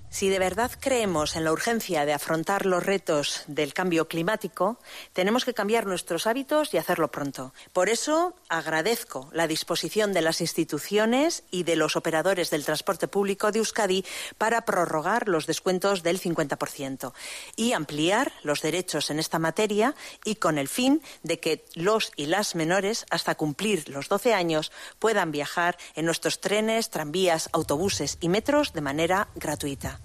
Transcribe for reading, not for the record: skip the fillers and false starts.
Si de verdad creemos en la urgencia de afrontar los retos del cambio climático, tenemos que cambiar nuestros hábitos y hacerlo pronto. Por eso agradezco la disposición de las instituciones y de los operadores del transporte público de Euskadi para prorrogar los descuentos del 50% y ampliar los derechos en esta materia, y con el fin de que los y las menores, hasta cumplir los 12 años, puedan viajar en nuestros trenes, tranvías, autobuses y metros de manera gratuita.